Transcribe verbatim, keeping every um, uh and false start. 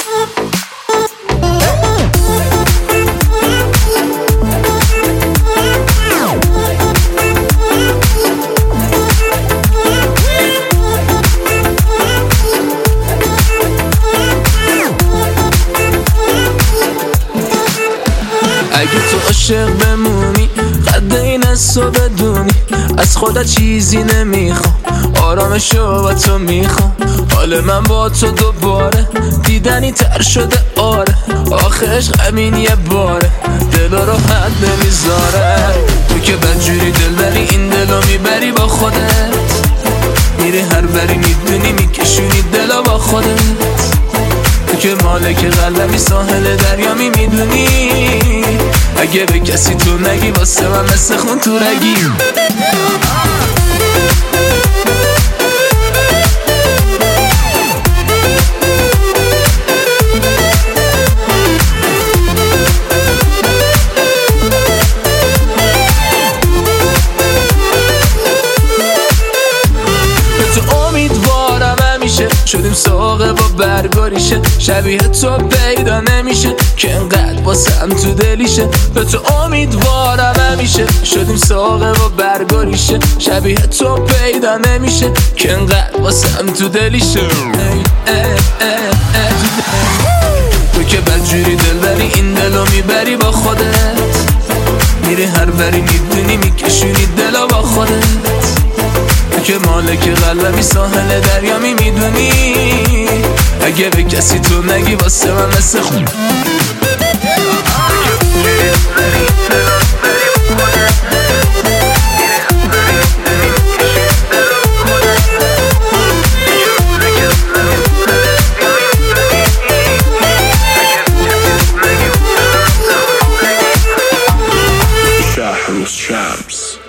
اگه تو عاشق بمونی قد این از تو بدونی از خودت چیزی نمیخوام، آرامشو با تو میخوام. حال من با تو دوباره دیدنی تر شده آره، آخه عشق همین یه باره دل راحت نمیذاره. تو که بدجوری دل بری این دلو میبری با خودت، میری هر بری میدونی میکشونی دلو با خودت. تو که مالک قلبی ساحل دریامی میدونی، اگه به کسی تو نگی واسه من مثل خون تو رگی. شدیم ساقه با برگاریشه، شبیه تو پیدا نمیشه که انقدر واسم تو دلیشه. به تو امیدوارم همیشه، شدیم ساقه با برگاریشه، شبیه تو پیدا نمیشه که انقدر واسم تو دلیشه. تو که بدجوری دل بری این دلو میبری با خودت، میری هر بری میدونی میکشونی دلو با خودت. که مالک قلبی ساحل دریامی میدونی، اگه به کسی تو نگی واسه من مثل خون. Shahrus Shams.